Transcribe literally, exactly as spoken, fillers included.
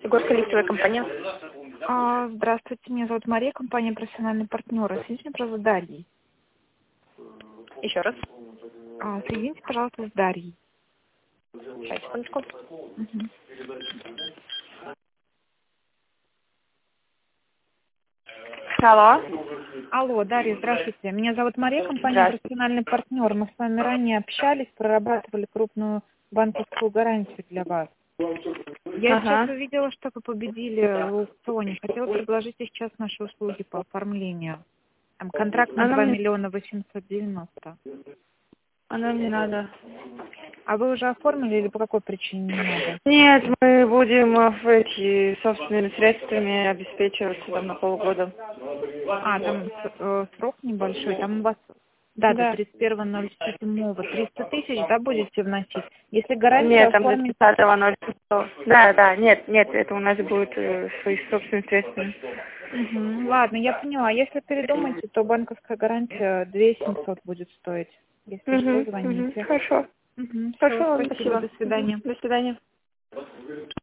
Егорка, лифтовая компания. А, здравствуйте, меня зовут Мария, компания «Профессиональный партнер». Соедините, пожалуйста, с Дарьей. Еще раз. А, соедините, пожалуйста, с Дарьей. Сейчас, секундочку. Мгм. Алло. Алло, Дарья, здравствуйте. Меня зовут Мария, компания Здравствуйте. «Профессиональный партнер». Мы с вами ранее общались, прорабатывали крупную банковскую гарантию для вас. Я сейчас Ага. увидела, что вы победили в аукционе. Хотела предложить сейчас наши услуги по оформлению. Там контракт на Она два мне, миллиона восемьсот девяносто. она мне надо. А вы уже оформили или по какой причине не надо? Нет, мы будем э, в эти собственными средствами обеспечиваться там на полгода. А, там с- э, срок небольшой, там у вас, да, до Да. тридцать первого ноль седьмого триста тысяч, да, будете вносить? Если гарантию Нет, там до оформить, тридцатого ноль шестого. Да, да, нет, нет, это у нас будет э, свои собственные средства. Мгм, ладно, я поняла. Если передумаете, то банковская гарантия две тысячи семьсот будет стоить. Если что, Угу, угу. звоните. Хорошо. Угу, все, Хорошо, спасибо, спасибо. до Мгм. свидания. До свидания.